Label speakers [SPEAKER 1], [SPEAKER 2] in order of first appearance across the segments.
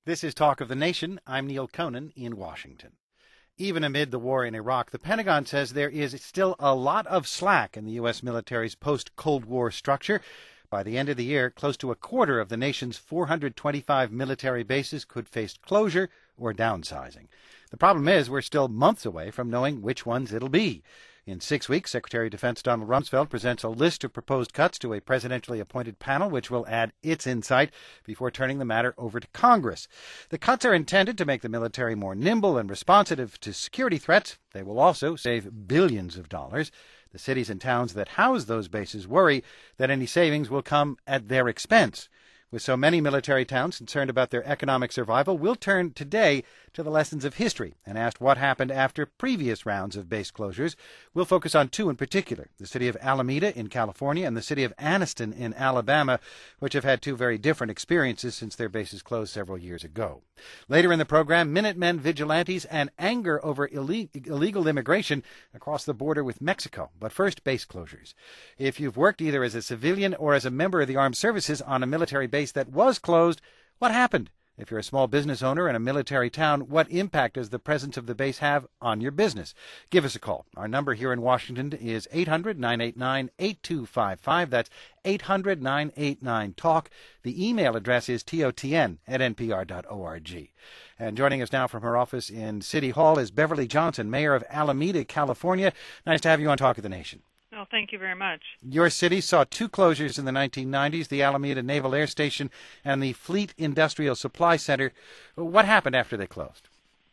[SPEAKER 1] This is Talk of the Nation. I'm Neil Conan in Washington. Even amid the war in Iraq, the Pentagon says there is still a lot of slack in the U.S. military's post-Cold War structure. By the end of the year, close to a quarter of the nation's 425 military bases could face closure or downsizing. The problem is we're still months away from knowing which ones it'll be. In 6 weeks, Secretary of Defense Donald Rumsfeld presents a list of proposed cuts to a presidentially appointed panel, which will add its insight before turning the matter over to Congress. The cuts are intended to make the military more nimble and responsive to security threats. They will also save billions of dollars. The cities and towns that house those bases worry that any savings will come at their expense. With so many military towns concerned about their economic survival, we'll turn today to the lessons of history and ask what happened after previous rounds of base closures. We'll focus on two in particular, the city of Alameda in California and the city of Anniston in Alabama, which have had two very different experiences since their bases closed several years ago. Later in the program, Minutemen vigilantes and anger over illegal immigration across the border with Mexico. But first, base closures. If you've worked either as a civilian or as a member of the armed services on a military base that was closed, what happened? If you're a small business owner in a military town, what impact does the presence of the base have on your business? Give us a call. Our number here in Washington is 800-989-8255. That's 800-989-TALK. The email address is totn@npr.org. And joining us now from her office in City Hall is Beverly Johnson, mayor of Alameda, California. Nice to have you on Talk of the Nation.
[SPEAKER 2] Well, thank you very much.
[SPEAKER 1] Your city saw two closures in the 1990s, the Alameda Naval Air Station and the Fleet Industrial Supply Center. What happened after they closed?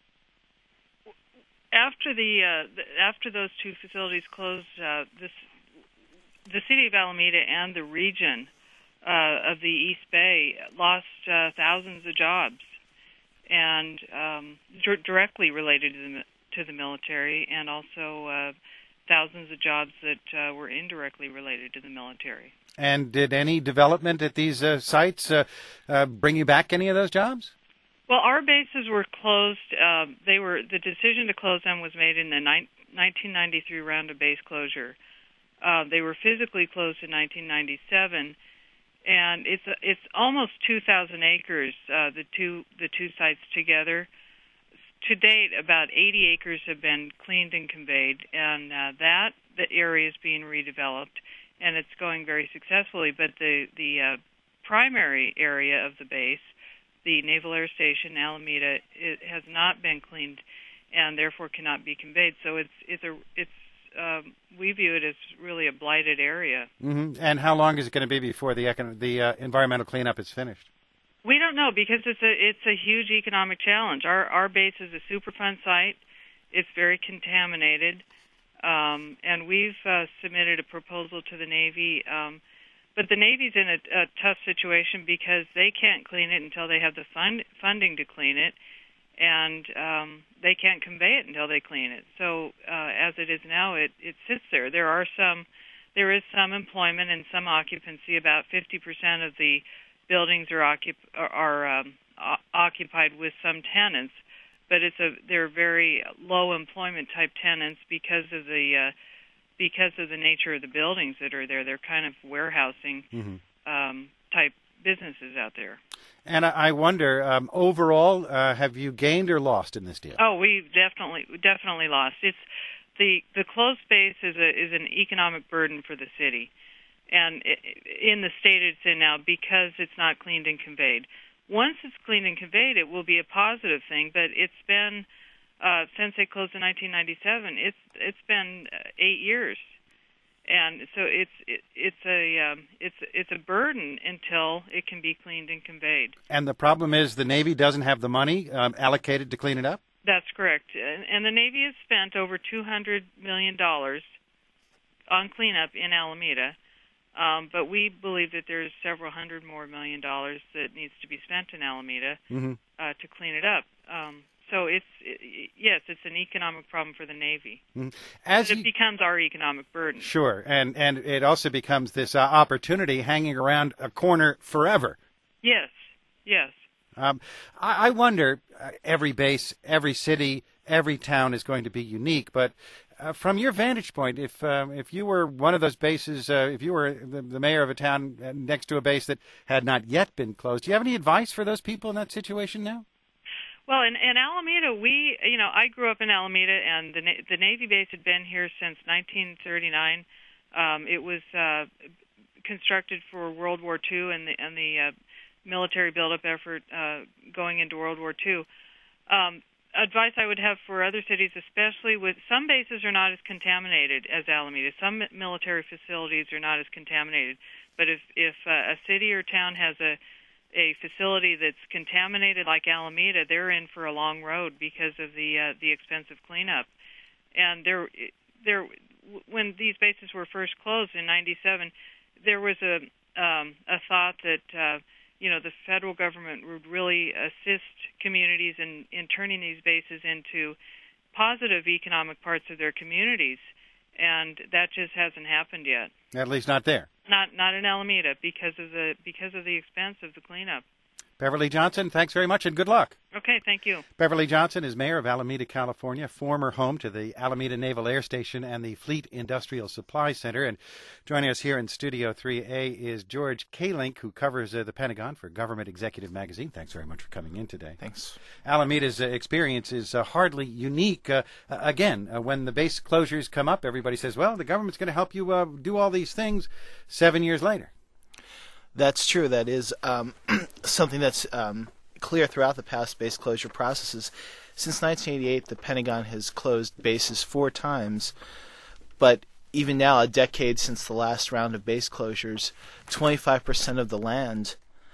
[SPEAKER 2] After those two facilities closed, the city of Alameda and the region of the East Bay lost thousands of jobs, and directly related to the military, and also thousands of jobs that were indirectly related to the military.
[SPEAKER 1] And did any development at these sites bring you back any of those jobs?
[SPEAKER 2] Well, our bases were closed. The decision to close them was made in the 1993 round of base closure. They were physically closed in 1997, and it's almost 2,000 acres. The two sites together. To date, about 80 acres have been cleaned and conveyed, and the area is being redeveloped, and it's going very successfully. But the primary area of the base, the Naval Air Station, Alameda, it has not been cleaned, and therefore cannot be conveyed. So we view it as really a blighted area.
[SPEAKER 1] Mm-hmm. And how long is it going to be before the environmental cleanup is finished?
[SPEAKER 2] We don't know, because it's a huge economic challenge. Our base is a Superfund site. It's very contaminated, and we've submitted a proposal to the Navy. But the Navy's in a tough situation because they can't clean it until they have the funding to clean it, and they can't convey it until they clean it. So as it is now, it sits there. There is some employment and some occupancy. About 50% of the buildings are occupied with some tenants, but they're very low employment type tenants because of the nature of the buildings that are there. They're kind of warehousing type businesses out there. And
[SPEAKER 1] I wonder, overall, have you gained or lost in this deal?
[SPEAKER 2] Oh, we've definitely lost. It's the closed space is an economic burden for the city. And in the state it's in now, because it's not cleaned and conveyed. Once it's cleaned and conveyed, it will be a positive thing. But it's been since they closed in 1997. It's been 8 years, and so it's a burden until it can be cleaned and conveyed.
[SPEAKER 1] And the problem is the Navy doesn't have the money allocated to clean it up?
[SPEAKER 2] That's correct. And the Navy has spent over $200 million on cleanup in Alameda. But we believe that there's several hundred more $1 million that needs to be spent in Alameda to clean it up. So it's an economic problem for the Navy. Mm-hmm. It becomes our economic burden.
[SPEAKER 1] Sure, and it also becomes this opportunity hanging around a corner forever.
[SPEAKER 2] Yes.
[SPEAKER 1] I wonder, every base, every city, every town is going to be unique, but From your vantage point, if you were one of those bases, if you were the mayor of a town next to a base that had not yet been closed, do you have any advice for those people in that situation now?
[SPEAKER 2] Well, in Alameda, I grew up in Alameda, and the Navy base had been here since 1939. It was constructed for World War II and the military buildup effort going into World War II. Advice I would have for other cities, especially with some bases are not as contaminated as Alameda. Some military facilities are not as contaminated. But if a city or town has a facility that's contaminated like Alameda, they're in for a long road because of the expensive cleanup. And when these bases were first closed in '97, there was a thought that the federal government would really assist communities in turning these bases into positive economic parts of their communities, and that just hasn't happened yet.
[SPEAKER 1] At least not there.
[SPEAKER 2] Not in Alameda because of the expense of the cleanup.
[SPEAKER 1] Beverly Johnson, thanks very much and good luck.
[SPEAKER 2] Okay, thank you.
[SPEAKER 1] Beverly Johnson is mayor of Alameda, California, former home to the Alameda Naval Air Station and the Fleet Industrial Supply Center. And joining us here in Studio 3A is George Kalink, who covers the Pentagon for Government Executive Magazine. Thanks very much for coming in today.
[SPEAKER 3] Thanks.
[SPEAKER 1] Alameda's experience is hardly unique. When the base closures come up, everybody says, well, the government's going to help you do all these things 7 years later.
[SPEAKER 3] That's true. That is something that's clear throughout the past base closure processes. Since 1988, the Pentagon has closed bases 4 times, but even now, a decade since the last round of base closures, 25% of the land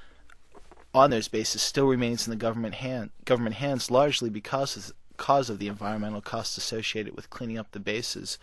[SPEAKER 3] on those bases still remains in the government hands, largely because of the environmental costs associated with cleaning up the bases.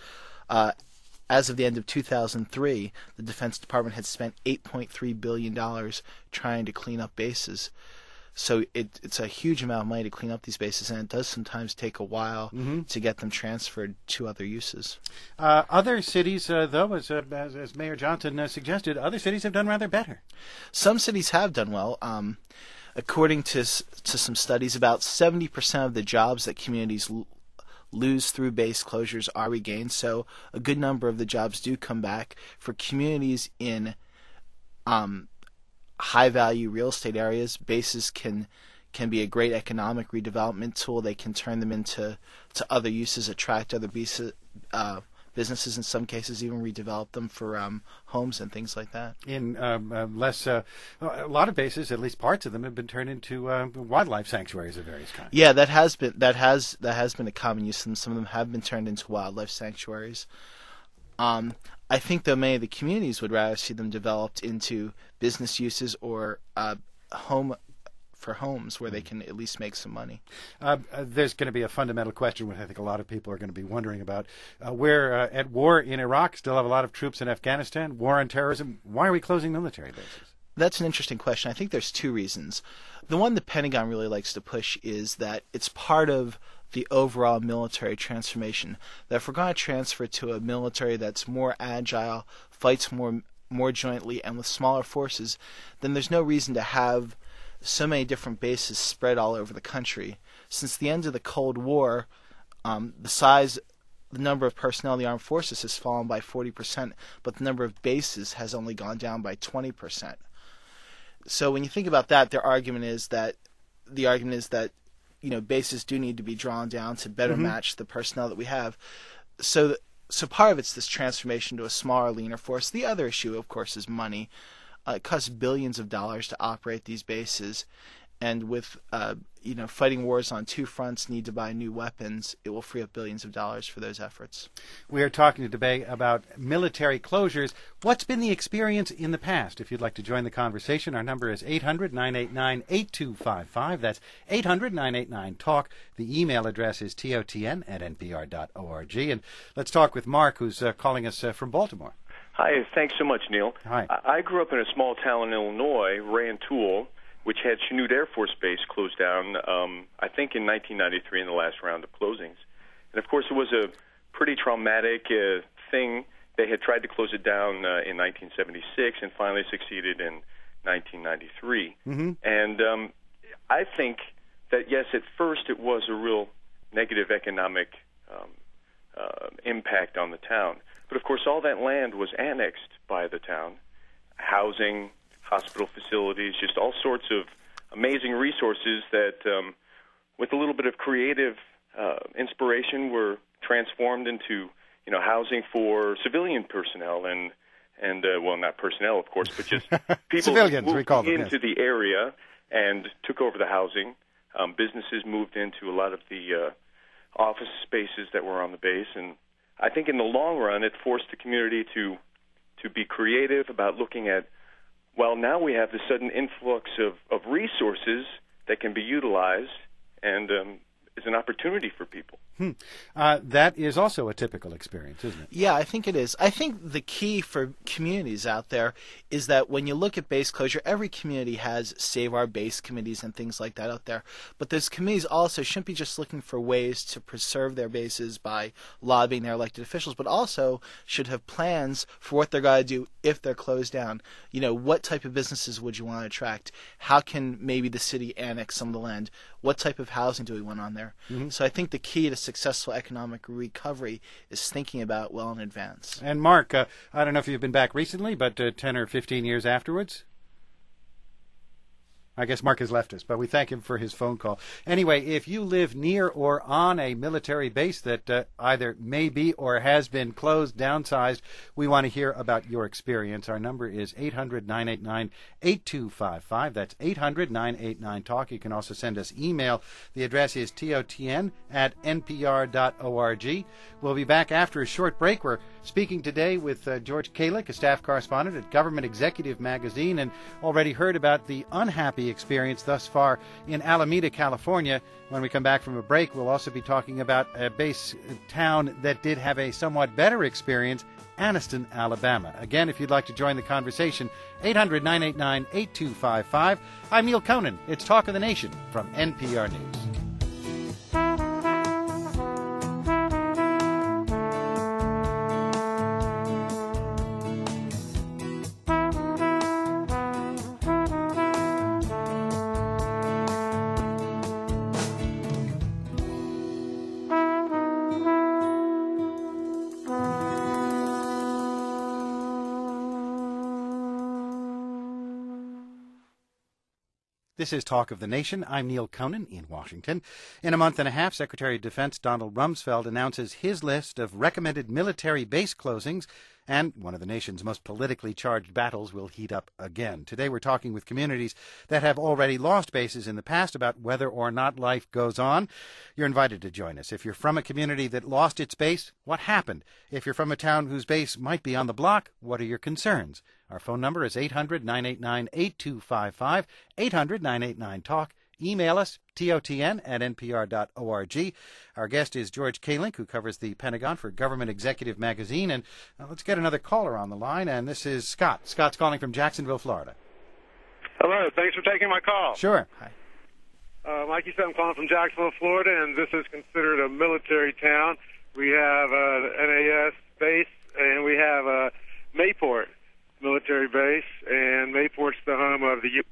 [SPEAKER 3] As of the end of 2003, the Defense Department had spent $8.3 billion trying to clean up bases. So it's a huge amount of money to clean up these bases, and it does sometimes take a while to get them transferred to other uses.
[SPEAKER 1] Other cities, though, as Mayor Johnson suggested, other cities have done rather better.
[SPEAKER 3] Some cities have done well. According to some studies, about 70% of the jobs that communities lose through base closures are regained, so a good number of the jobs do come back. For communities in high-value real estate areas, bases can be a great economic redevelopment tool. They can turn them into other uses, attract other businesses, in some cases even redevelop them for homes and things like that.
[SPEAKER 1] In a lot of bases, at least parts of them, have been turned into wildlife sanctuaries of various kinds.
[SPEAKER 3] Yeah, that has been a common use, and some of them have been turned into wildlife sanctuaries. I think, though, many of the communities would rather see them developed into business uses or homes where they can at least make some money.
[SPEAKER 1] There's going to be a fundamental question, which I think a lot of people are going to be wondering about. We're at war in Iraq, still have a lot of troops in Afghanistan, war on terrorism. Why are we closing military bases?
[SPEAKER 3] That's an interesting question. I think there's 2 reasons. The one the Pentagon really likes to push is that it's part of the overall military transformation. That if we're going to transfer to a military that's more agile, fights more jointly, and with smaller forces, then there's no reason to have so many different bases spread all over the country. Since the end of the Cold War, the number of personnel in the armed forces has fallen by 40%, but the number of bases has only gone down by 20%. So when you think about that, the argument is that bases do need to be drawn down to better match the personnel that we have. So part of it's this transformation to a smaller, leaner force. The other issue, of course, is money. It costs billions of dollars to operate these bases, and with fighting wars on 2 fronts, need to buy new weapons, it will free up billions of dollars for those efforts. We
[SPEAKER 1] are talking today about military closures. What's been the experience in the past? If you'd like to join the conversation, our number is 800-989-8255. That's 800-989-TALK. The email address is totn@npr.org. And let's talk with Mark, who's calling us from Baltimore.
[SPEAKER 4] Hi, thanks so much, Neil.
[SPEAKER 1] Hi.
[SPEAKER 4] I grew up in a small town in Illinois, Rantoul, which had Chanute Air Force Base closed down, I think in 1993 in the last round of closings. And, of course, it was a pretty traumatic thing. They had tried to close it down in 1976 and finally succeeded in 1993. And I think that, yes, at first it was a real negative economic impact on the town. But of course, all that land was annexed by the town. Housing, hospital facilities, just all sorts of amazing resources that, with a little bit of creative inspiration, were transformed into, housing for civilian personnel and well, not personnel, of course, but just people
[SPEAKER 1] civilians,
[SPEAKER 4] moved
[SPEAKER 1] we call them,
[SPEAKER 4] into the area and took over the housing. Businesses moved into a lot of the office spaces that were on the base, and I think in the long run, it forced the community to be creative about looking at, well, now we have this sudden influx of resources that can be utilized and is an opportunity for people.
[SPEAKER 1] That is also a typical experience, isn't it?
[SPEAKER 3] Yeah, I think it is. I think the key for communities out there is that when you look at base closure, every community has Save Our Base committees and things like that out there. But those committees also shouldn't be just looking for ways to preserve their bases by lobbying their elected officials, but also should have plans for what they're going to do if they're closed down. What type of businesses would you want to attract? How can maybe the city annex some of the land? What type of housing do we want on there? Mm-hmm. So I think the key to successful economic recovery is thinking about well in advance.
[SPEAKER 1] And Mark, I don't know if you've been back recently, but 10 or 15 years afterwards? I guess Mark has left us, but we thank him for his phone call. Anyway, if you live near or on a military base that either may be or has been closed, downsized, we want to hear about your experience. Our number is 800-989-8255. That's 800-989-TALK. You can also send us email. The address is totn@npr.org. We'll be back after a short break. We're speaking today with George Kalick, a staff correspondent at Government Executive Magazine, and already heard about the unhappy experience thus far in Alameda, California. When we come back from a break, we'll also be talking about a base town that did have a somewhat better experience, Anniston, Alabama. Again, if you'd like to join the conversation, 800-989-8255. I'm Neil Conan. It's Talk of the Nation from NPR News. This is Talk of the Nation. I'm Neil Conan in Washington. In a month and a half, Secretary of Defense Donald Rumsfeld announces his list of recommended military base closings, and one of the nation's most politically charged battles will heat up again. Today we're talking with communities that have already lost bases in the past about whether or not life goes on. You're invited to join us. If you're from a community that lost its base, what happened? If you're from a town whose base might be on the block, what are your concerns? Our phone number is 800-989-8255, 800-989-TALK. Email us, totn@npr.org. Our guest is George Kalick, who covers the Pentagon for Government Executive Magazine. And let's get another caller on the line, and this is Scott. Scott's calling from Jacksonville, Florida.
[SPEAKER 5] Hello, thanks for taking my call.
[SPEAKER 1] Sure.
[SPEAKER 3] Hi.
[SPEAKER 5] Like you said, I'm calling from Jacksonville, Florida, and this is considered a military town. We have an NAS base, and we have a Mayport military base, and Mayport's the home of the U.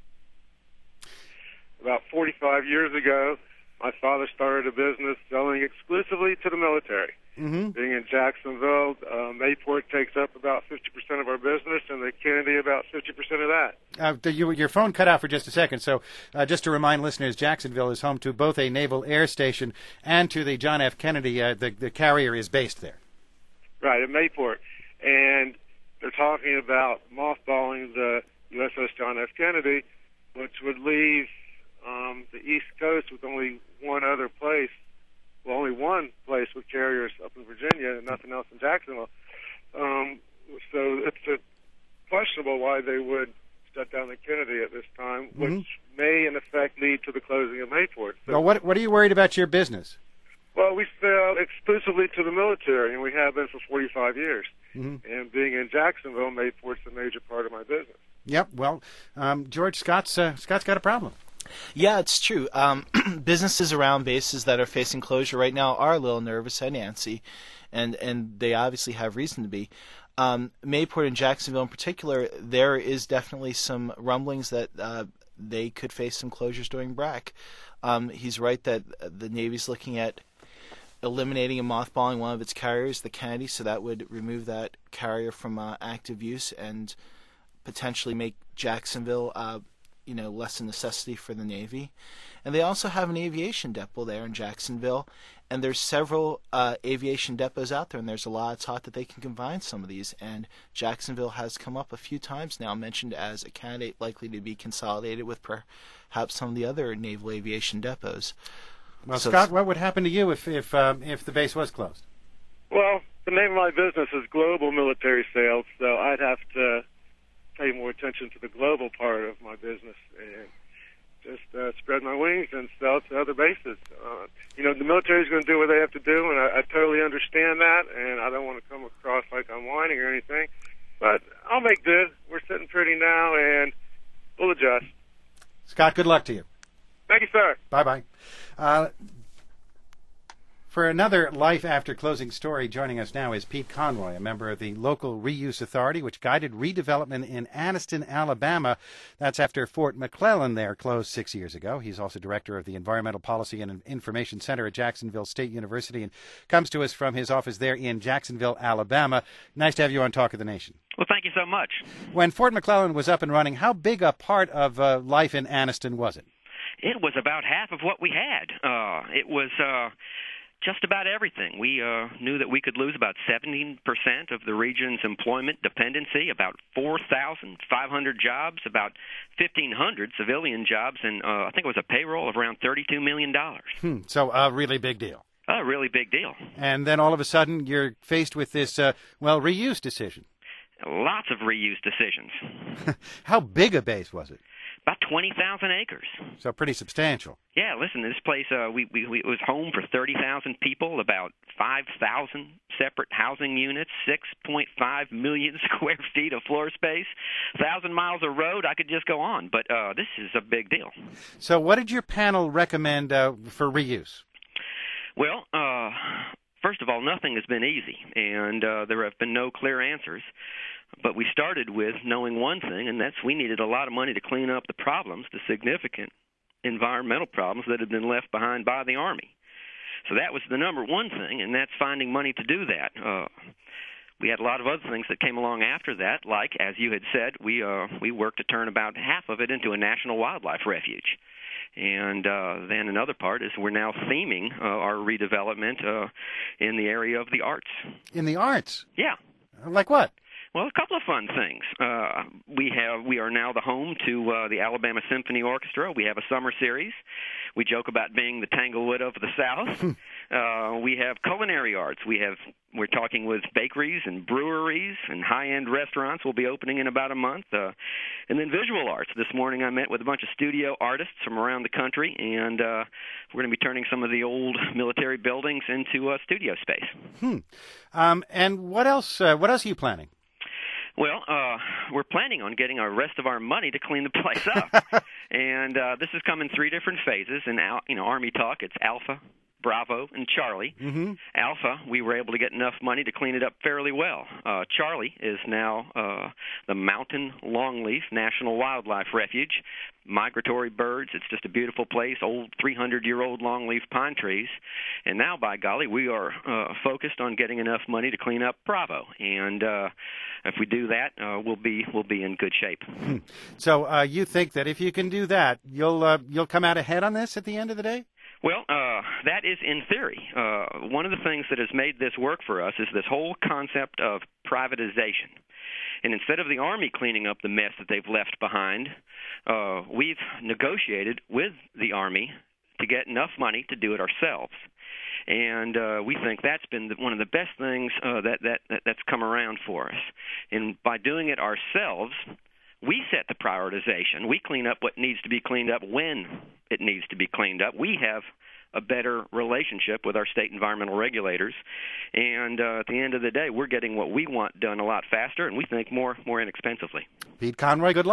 [SPEAKER 5] About 45 years ago, my father started a business selling exclusively to the military. Mm-hmm. Being in Jacksonville, Mayport takes up about 50% of our business, and the Kennedy about 50% of that.
[SPEAKER 1] Your phone cut out for just a second, so just to remind listeners, Jacksonville is home to both a naval air station and to the John F. Kennedy. The carrier is based there.
[SPEAKER 5] Right, at Mayport. And they're talking about mothballing the USS John F. Kennedy, which would leave the East Coast with only one place with carriers up in Virginia and nothing else in Jacksonville. So it's questionable why they would shut down the Kennedy at this time, which may in effect lead to the closing of Mayport. So,
[SPEAKER 1] well, what are you worried about your business?
[SPEAKER 5] Well, we sell exclusively to the military, and we have been for 45 years. Mm-hmm. And being in Jacksonville, Mayport's a major part of my business.
[SPEAKER 1] Yep. Well, George, Scott's got a problem.
[SPEAKER 3] Yeah, it's true. Businesses around bases that are facing closure right now are a little nervous and antsy, and they obviously have reason to be. Mayport and Jacksonville in particular, there is definitely some rumblings that they could face some closures during BRAC. He's right that the Navy's looking at eliminating and mothballing one of its carriers, the Kennedy, so that would remove that carrier from active use and potentially make Jacksonville, less a necessity for the Navy. And they also have an aviation depot there in Jacksonville, and there's several aviation depots out there, and there's a lot of talk that they can combine some of these. And Jacksonville has come up a few times now, mentioned as a candidate likely to be consolidated with perhaps some of the other naval aviation depots.
[SPEAKER 1] Well, so Scott, what would happen to you if the base was closed?
[SPEAKER 5] Well, the name of my business is Global Military Sales, so I'd have to pay more attention to the global part of my business and just spread my wings and sell to other bases. The military's going to do what they have to do, and I totally understand that, and I don't want to come across like I'm whining or anything, but I'll make do. We're sitting pretty now, and we'll adjust.
[SPEAKER 1] Scott, good luck to you.
[SPEAKER 5] Thank you, sir.
[SPEAKER 1] Bye-bye. For another Life After Closing story, joining us now is Pete Conroy, a member of the local reuse authority, which guided redevelopment in Anniston, Alabama. That's after Fort McClellan there closed 6 years ago. He's also director of the Environmental Policy and Information Center at Jacksonville State University and comes to us from his office there in Jacksonville, Alabama. Nice to have you on Talk of the Nation.
[SPEAKER 6] Well, thank you so much.
[SPEAKER 1] When Fort McClellan was up and running, how big a part of life in Anniston was it?
[SPEAKER 6] It was about half of what we had. It was just about everything. We knew that we could lose about 17% of the region's employment dependency, about 4,500 jobs, about 1,500 civilian jobs, and I think it was a payroll of around $32 million.
[SPEAKER 1] So a really big deal.
[SPEAKER 6] A really big deal.
[SPEAKER 1] And then all of a sudden you're faced with this, reuse decision.
[SPEAKER 6] Lots of reuse decisions.
[SPEAKER 1] How big a base was it?
[SPEAKER 6] About 20,000 acres.
[SPEAKER 1] So pretty substantial.
[SPEAKER 6] Yeah, listen, this place, it was home for 30,000 people, about 5,000 separate housing units, 6.5 million square feet of floor space, 1,000 miles of road. I could just go on, but this is a big deal.
[SPEAKER 1] So what did your panel recommend for reuse?
[SPEAKER 6] Well, first of all, nothing has been easy, and there have been no clear answers. But we started with knowing one thing, and that's we needed a lot of money to clean up the problems, the significant environmental problems that had been left behind by the Army. So that was the number one thing, and that's finding money to do that. We had a lot of other things that came along after that, like, as you had said, we worked to turn about half of it into a national wildlife refuge. And then another part is we're now theming our redevelopment in the area of the arts. In the arts? Yeah.
[SPEAKER 1] Like what?
[SPEAKER 6] Well, a couple of fun things. We are now the home to the Alabama Symphony Orchestra. We have a summer series. We joke about being the Tanglewood of the South. We have culinary arts. We're talking with bakeries and breweries and high-end restaurants. Will be opening in about a month. And then visual arts. This morning I met with a bunch of studio artists from around the country, and we're going to be turning some of the old military buildings into studio space.
[SPEAKER 1] And what else? What else are you planning?
[SPEAKER 6] Well, we're planning on getting our rest of our money to clean the place up, and this has come in three different phases. In Army talk, it's Alpha, Bravo, and Charlie. Mm-hmm. Alpha, we were able to get enough money to clean it up fairly well. Charlie is now the Mountain Longleaf National Wildlife Refuge. Migratory birds. It's just a beautiful place, old 300-year-old longleaf pine trees. And now, by golly, we are focused on getting enough money to clean up Bravo. And if we do that, we'll be in good shape.
[SPEAKER 1] So you think that if you can do that, you'll come out ahead on this at the end of the day?
[SPEAKER 6] Well, that is in theory. One of the things that has made this work for us is this whole concept of privatization. And instead of the Army cleaning up the mess that they've left behind, we've negotiated with the Army to get enough money to do it ourselves. And we think that's been one of the best things that's come around for us. And by doing it ourselves, we set the prioritization. We clean up what needs to be cleaned up when it needs to be cleaned up. We have a better relationship with our state environmental regulators. And at the end of the day, we're getting what we want done a lot faster, and we think more inexpensively.
[SPEAKER 1] Pete Conroy, good luck.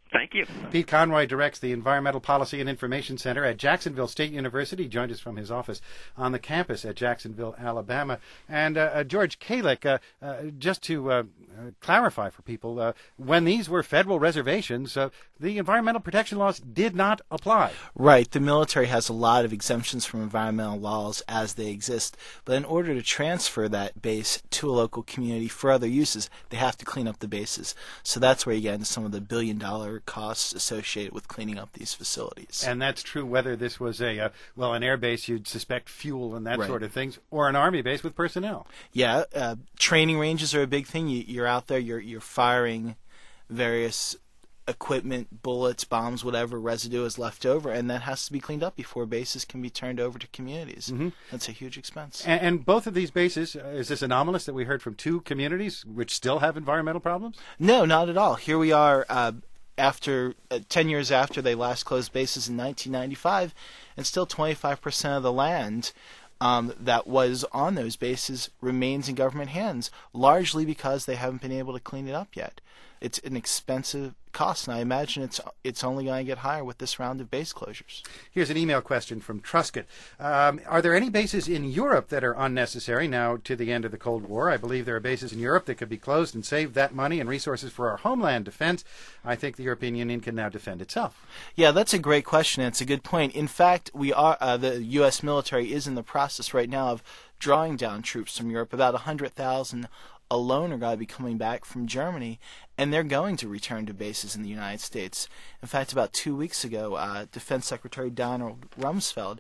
[SPEAKER 6] Thank you.
[SPEAKER 1] Pete Conroy directs the Environmental Policy and Information Center at Jacksonville State University. He joined us from his office on the campus at Jacksonville, Alabama. And George Kalick, just to clarify for people, when these were federal reservations, the environmental protection laws did not apply.
[SPEAKER 3] Right. The military has a lot of exemptions from environmental laws as they exist, but in order to transfer that base to a local community for other uses, they have to clean up the bases. So that's where you get into some of the billion-dollar costs associated with cleaning up these facilities.
[SPEAKER 1] And that's true whether this was an air base, you'd suspect fuel and that
[SPEAKER 3] Right.
[SPEAKER 1] sort of things, or an Army base with personnel.
[SPEAKER 3] Yeah, training ranges are a big thing. You're out there, you're firing various equipment, bullets, bombs, whatever residue is left over, and that has to be cleaned up before bases can be turned over to communities.
[SPEAKER 1] Mm-hmm.
[SPEAKER 3] That's a huge expense.
[SPEAKER 1] And both of these bases, is this anomalous that we heard from two communities which still have environmental problems?
[SPEAKER 3] No, not at all. Here we are after 10 years after they last closed bases in 1995, and still 25% of the land that was on those bases remains in government hands, largely because they haven't been able to clean it up yet. It's an expensive cost, and I imagine it's only going to get higher with this round of base closures.
[SPEAKER 1] Here's an email question from Truscott. Are there any bases in Europe that are unnecessary now to the end of the Cold War? I believe there are bases in Europe that could be closed and save that money and resources for our homeland defense. I think the European Union can now defend itself.
[SPEAKER 3] Yeah, that's a great question, and it's a good point. In fact, we are the U.S. military is in the process right now of drawing down troops from Europe. About 100,000 alone are going to be coming back from Germany, and they're going to return to bases in the United States. In fact, about 2 weeks ago, Defense Secretary Donald Rumsfeld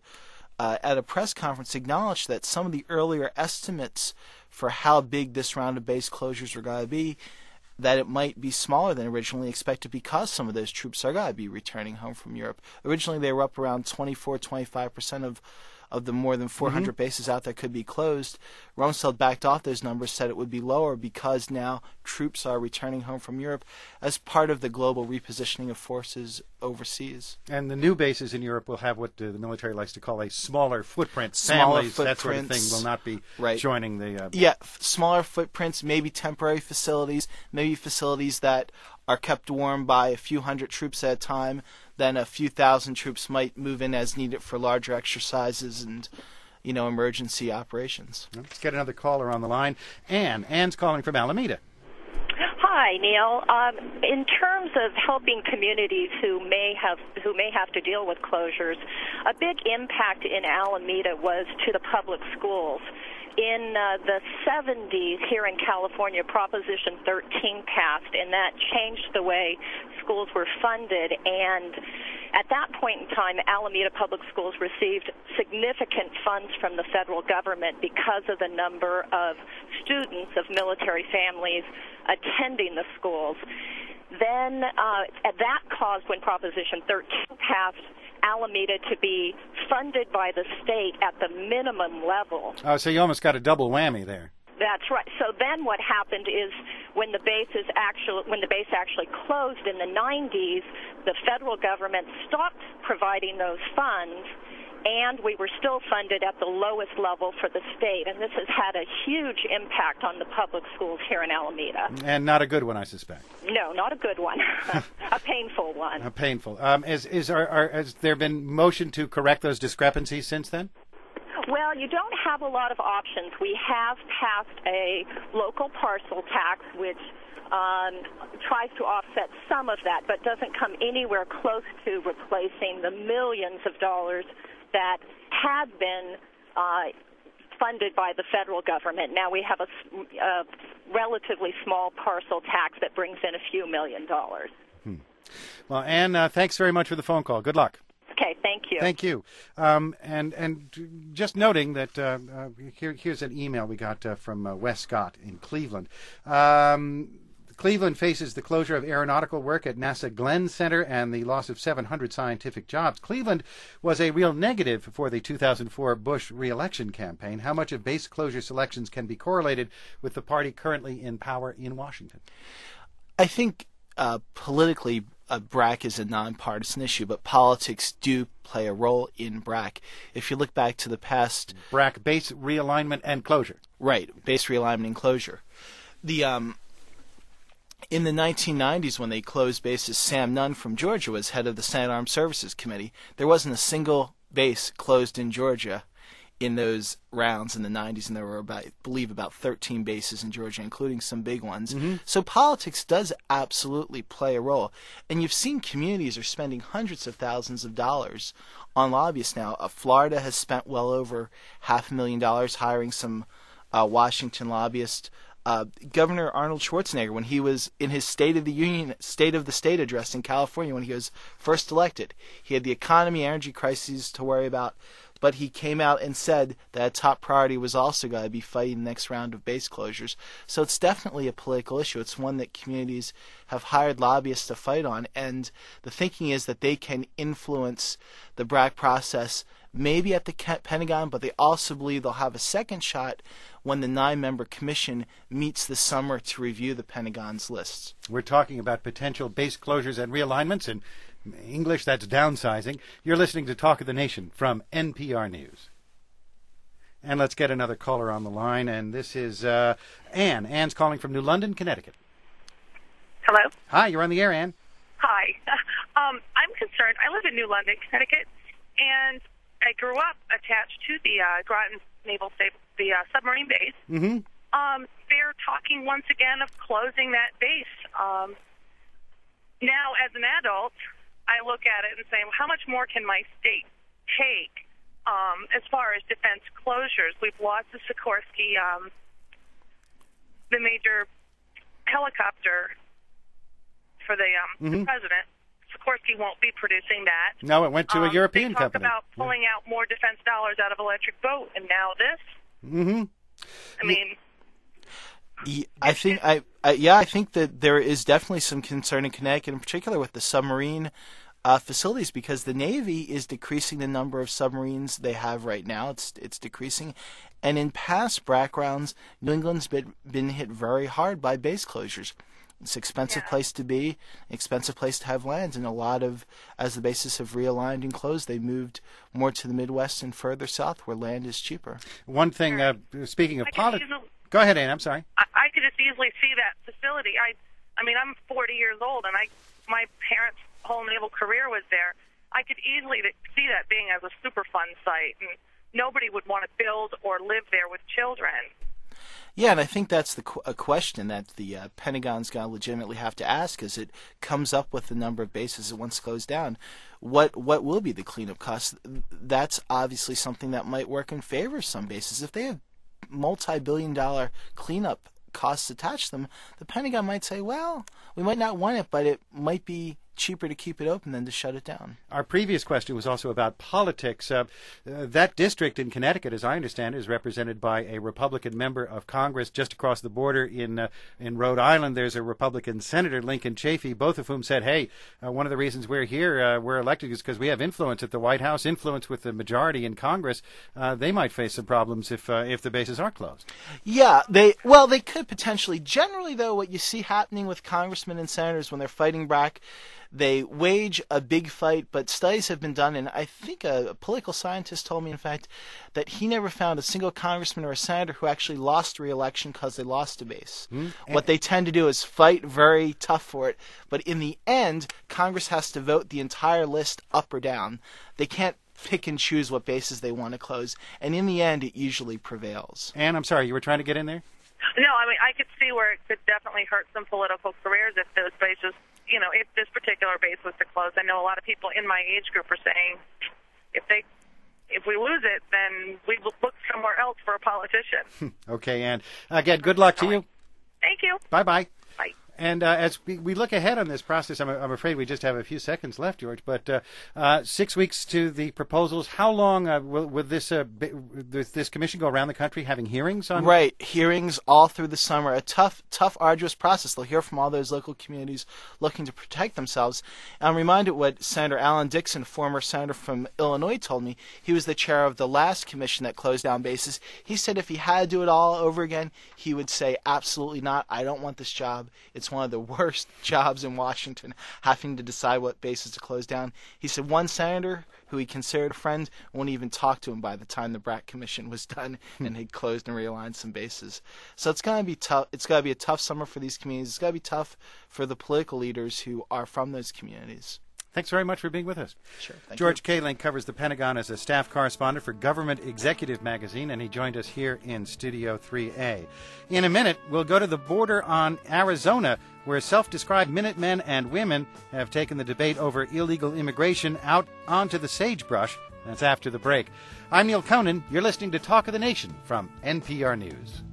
[SPEAKER 3] at a press conference acknowledged that some of the earlier estimates for how big this round of base closures are going to be, that it might be smaller than originally expected because some of those troops are going to be returning home from Europe. Originally, they were up around 24-25% of the more than 400 bases out there could be closed. Rumsfeld backed off those numbers, said it would be lower because now troops are returning home from Europe as part of the global repositioning of forces overseas.
[SPEAKER 1] And the new bases in Europe will have what the military likes to call a smaller footprint.
[SPEAKER 3] Smaller
[SPEAKER 1] Families, that sort of thing,
[SPEAKER 3] footprints.
[SPEAKER 1] will not be
[SPEAKER 3] Right.
[SPEAKER 1] joining the...
[SPEAKER 3] Yeah, smaller footprints, maybe temporary facilities, maybe facilities that are kept warm by a few hundred troops at a time. Then a few thousand troops might move in as needed for larger exercises and, emergency operations.
[SPEAKER 1] Let's get another caller on the line. Ann's calling from Alameda.
[SPEAKER 7] Hi, Neil. In terms of helping communities who may have to deal with closures, a big impact in Alameda was to the public schools. In the 70s here in California, Proposition 13 passed, and that changed the way schools were funded. And at that point in time, Alameda Public Schools received significant funds from the federal government because of the number of students of military families attending the schools. Then that caused, when Proposition 13 passed, Alameda to be funded by the state at the minimum level.
[SPEAKER 1] Oh, so you almost got a double whammy there.
[SPEAKER 7] That's right. So then what happened is when the base actually closed in the 90s, the federal government stopped providing those funds, and we were still funded at the lowest level for the state. And this has had a huge impact on the public schools here in Alameda.
[SPEAKER 1] And not a good one, I suspect.
[SPEAKER 7] No, not a good one. A painful one.
[SPEAKER 1] Painful. Has there been motion to correct those discrepancies since then?
[SPEAKER 7] Well, you don't have a lot of options. We have passed a local parcel tax, which tries to offset some of that, but doesn't come anywhere close to replacing the millions of dollars that had been funded by the federal government. Now we have a relatively small parcel tax that brings in a few $1 million.
[SPEAKER 1] Well, Ann, thanks very much for the phone call. Good luck.
[SPEAKER 7] Okay, thank you.
[SPEAKER 1] Thank you. And just noting that here's an email we got from Wes Scott in Cleveland. Cleveland faces the closure of aeronautical work at NASA Glenn Center and the loss of 700 scientific jobs. Cleveland was a real negative for the 2004 Bush re-election campaign. How much of base closure selections can be correlated with the party currently in power in Washington?
[SPEAKER 3] I think politically, BRAC is a nonpartisan issue, but politics do play a role in BRAC. If you look back to the past...
[SPEAKER 1] BRAC, base realignment and closure.
[SPEAKER 3] Right, base realignment and closure. In the 1990s, when they closed bases, Sam Nunn from Georgia was head of the Senate Armed Services Committee. There wasn't a single base closed in Georgia in those rounds in the 90s, and there were, I believe, about 13 bases in Georgia, including some big ones. Mm-hmm. So politics does absolutely play a role. And you've seen communities are spending hundreds of thousands of dollars on lobbyists now. Florida has spent well over $500,000 hiring some Washington lobbyists. Governor Arnold Schwarzenegger, when he was in his State of the State address in California when he was first elected, he had the economy, energy crises to worry about, but he came out and said that a top priority was also going to be fighting the next round of base closures. So it's definitely a political issue. It's one that communities have hired lobbyists to fight on, and the thinking is that they can influence the BRAC process maybe at the Pentagon, but they also believe they'll have a second shot when the 9-member commission meets this summer to review the Pentagon's lists.
[SPEAKER 1] We're talking about potential base closures and realignments. In English, that's downsizing. You're listening to Talk of the Nation from NPR News. And let's get another caller on the line, and this is Anne. Anne's calling from New London, Connecticut.
[SPEAKER 8] Hello?
[SPEAKER 1] Hi, you're on the air, Anne.
[SPEAKER 8] Hi. I'm concerned. I live in New London, Connecticut, and I grew up attached to the Groton Naval submarine base.
[SPEAKER 1] Mm-hmm.
[SPEAKER 8] They're talking once again of closing that base. Now, as an adult, I look at it and say, well, how much more can my state take as far as defense closures? We've lost the Sikorsky, the major helicopter for the president. Sikorsky won't be producing that.
[SPEAKER 1] No, it went to a European company.
[SPEAKER 8] They talk about pulling out more defense dollars out of Electric Boat, and now this.
[SPEAKER 1] Mm-hmm.
[SPEAKER 8] I mean,
[SPEAKER 3] I think that there is definitely some concern in Connecticut, in particular with the submarine facilities, because the Navy is decreasing the number of submarines they have right now. It's decreasing, and in past BRAC rounds, New England's been hit very hard by base closures. It's an expensive place to be, an expensive place to have land, and a lot of, as the bases have realigned and closed, they moved more to the Midwest and further south where land is cheaper.
[SPEAKER 1] One thing, speaking of politics... Go ahead, Anne, I'm sorry.
[SPEAKER 8] I could just easily see that facility. I mean, I'm 40 years old, and my parents' whole naval career was there. I could easily see that being as a Superfund site, and nobody would want to build or live there with children.
[SPEAKER 3] Yeah, and I think that's a question that the Pentagon's going to legitimately have to ask as it comes up with the number of bases it wants to close down. What will be the cleanup costs? That's obviously something that might work in favor of some bases. If they have multi-billion-dollar cleanup costs attached to them, the Pentagon might say, well, we might not want it, but it might be cheaper to keep it open than to shut it down. Our
[SPEAKER 1] previous question was also about politics. That district in Connecticut, as I understand it, is represented by a Republican member of Congress. Just across the border in Rhode Island, there's a Republican Senator, Lincoln Chafee, both of whom said, hey, one of the reasons we're here, we're elected is because we have influence at the White House, influence with the majority in Congress. They might face some problems if the bases are closed.
[SPEAKER 3] Yeah, they could potentially. Generally, though, what you see happening with congressmen and senators when they're fighting BRAC, they wage a big fight, but studies have been done, and I think a political scientist told me, in fact, that he never found a single congressman or a senator who actually lost re-election because they lost a base. Mm-hmm. What they tend to do is fight very tough for it, but in the end, Congress has to vote the entire list up or down. They can't pick and choose what bases they want to close, and in the end, it usually prevails.
[SPEAKER 1] Anne, I'm sorry, you were trying to get in there?
[SPEAKER 8] No, I mean, I could see where it could definitely hurt some political careers if those bases, if this particular base was to close. I know a lot of people in my age group are saying if we lose it, then we will look somewhere else for a politician.
[SPEAKER 1] Okay, Anne. Again, good luck to you.
[SPEAKER 8] Thank you.
[SPEAKER 1] Bye-bye.
[SPEAKER 8] Bye.
[SPEAKER 1] And as we look ahead on this process, I'm afraid we just have a few seconds left, George, but 6 weeks to the proposals. How long will this commission go around the country having hearings on?
[SPEAKER 3] Right, hearings all through the summer. A tough, arduous process. They'll hear from all those local communities looking to protect themselves. And I'm reminded what Senator Alan Dixon, former senator from Illinois, told me. He was the chair of the last commission that closed down bases. He said if he had to do it all over again, he would say, absolutely not. I don't want this job. It's it's one of the worst jobs in Washington, having to decide what bases to close down. He said one senator who he considered a friend won't even talk to him by the time the Brat Commission was done and had closed and realigned some bases. So it's going to be tough. It's going to be a tough summer for these communities. It's going to be tough for the political leaders who are from those communities.
[SPEAKER 1] Thanks very much for being with us.
[SPEAKER 3] Sure.
[SPEAKER 1] George Kaling covers the Pentagon as a staff correspondent for Government Executive magazine, and he joined us here in Studio 3A. In a minute, we'll go to the border on Arizona, where self-described Minutemen and women have taken the debate over illegal immigration out onto the sagebrush. That's after the break. I'm Neil Conan. You're listening to Talk of the Nation from NPR News.